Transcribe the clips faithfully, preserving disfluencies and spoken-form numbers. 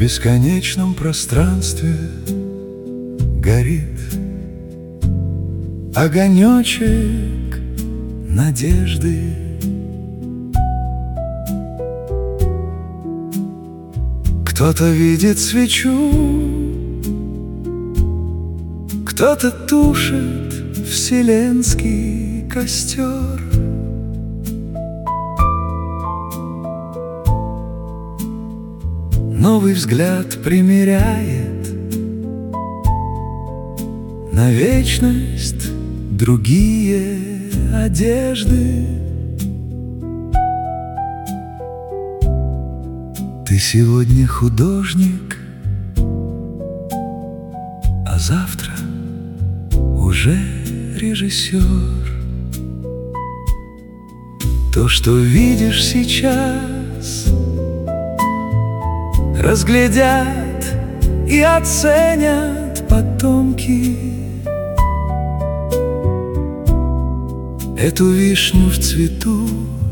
бесконечном пространстве горит огонечек надежды. Кто-то видит свечу, кто-то тушит вселенский костер. Новый взгляд примеряет на вечность другие одежды. Ты сегодня художник, а завтра уже режиссер. То, что видишь сейчас, разглядят и оценят потомки. Эту вишню в цвету,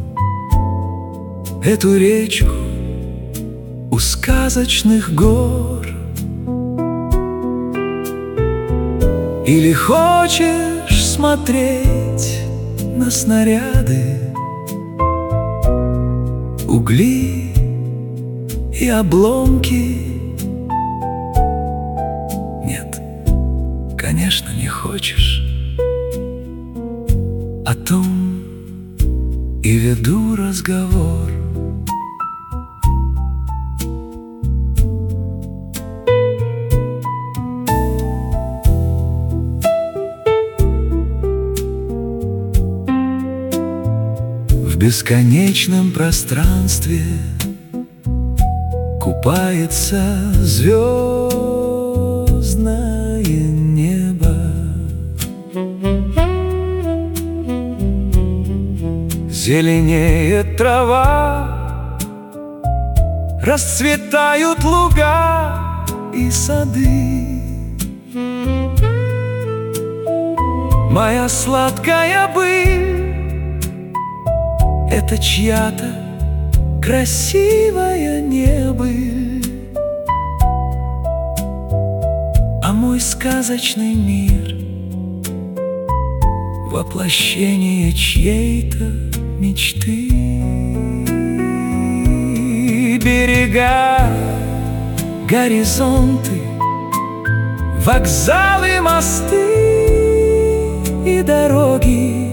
эту речку у сказочных гор. Или хочешь смотреть на снаряды, угли и обломки? Нет, конечно, не хочешь. О том и веду разговор. В бесконечном пространстве купается звездное небо. Зеленеет трава, расцветают луга и сады. Моя сладкая быль — это чья-то красивая небыль, а мой сказочный мир — воплощение чьей-то мечты. Берега, горизонты, вокзалы, мосты и дороги,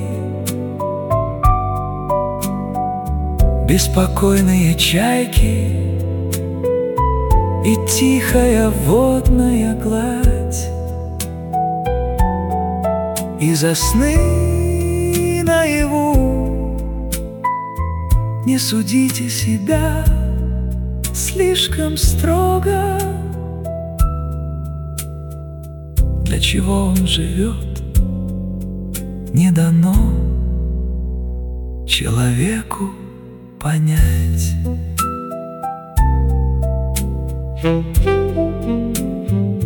беспокойные чайки и тихая водная гладь. И засны наяву, не судите себя слишком строго. Для чего он живет, не дано человеку понять.